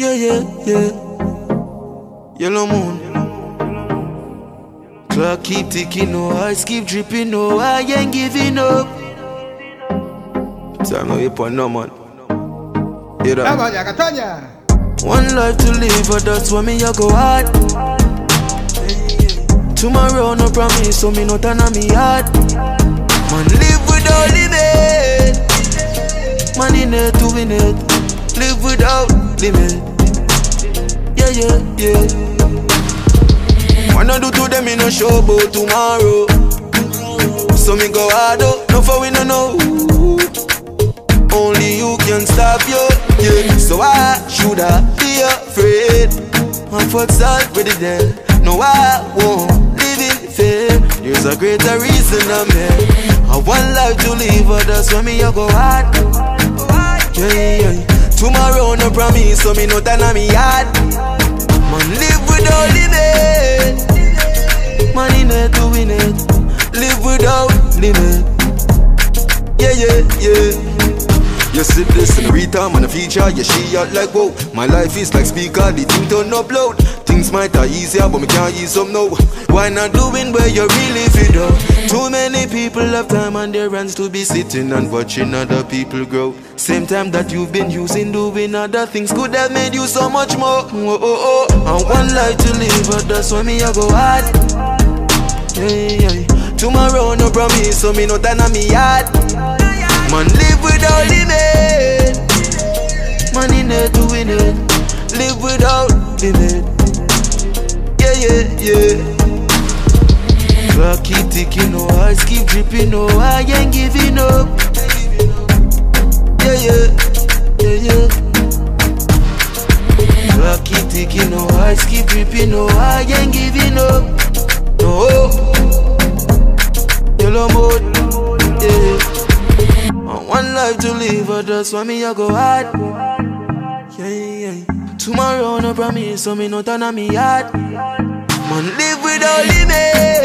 Yeah, yeah, yeah. Yellow moon. Clock keep ticking, no eyes keep dripping, no I ain't giving up. Time no hip on no man. Hear that? One life to live, but that's why me I go hard. Tomorrow no promise, so me no turn on me hard. Man live without limit. Man in it to win it. Live without limit. Yeah, yeah, yeah. Wanna do to them in a show about tomorrow. So me go hard up, no for we no know. Only you can stop you, yeah. So why should I be afraid? I'm fucked up with it then. No, I won't live in fear. There's a greater reason I'm here. I want life to live, but that's why me I go hard. Yeah, yeah. Tomorrow no promise, so me no turn on me hard. Man live without limit. Man in it to win it. Live without limit. Yeah, yeah, yeah. You sit this in the return, man, a feature, yeah, she out like whoa. My life is like speaker, the thing don't upload. Things might are easier, but me can't ease them now. Why not doing where you really fit up? Too many people have time on their hands to be sitting and watching other people grow. Same time that you've been using doing other things could have made you so much more. Oh, oh, oh. I want life to live, but that's why me I go hard. Yeah, yeah. Tomorrow no promise, so me no turn on me hard. Man live without limit. Man in it to win it. Live without limit. Yeah, yeah, yeah. Clock keep ticking, no eyes keep dripping, no I ain't giving up. Yeah, yeah, yeah, yeah. Clock keep ticking, no eyes keep dripping, no I ain't giving up. No. Yellow mode, yeah. One life to live, but that's why me I go hard. Yeah, yeah. Tomorrow no promise, so me no turn on me hard. Man live without limit.